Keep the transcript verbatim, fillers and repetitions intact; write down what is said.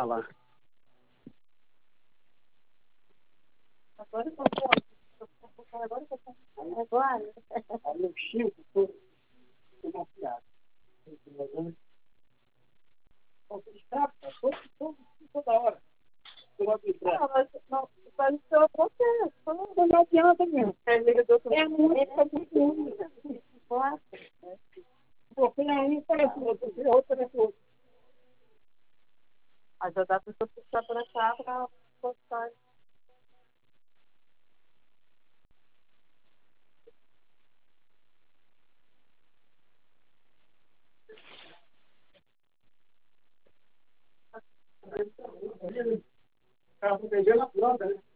Ah lá. Agora eu tô agora eu tô agora. Aí eu xingo, tô uma piada. Toda hora. Não, mas não, mas eu você, não adianta mesmo. É muito, é muito ruim. Você aí parece outro, você é outra, parece outro. Mas eu dá para você puxar para cá para postar. Estava protegendo a planta, né?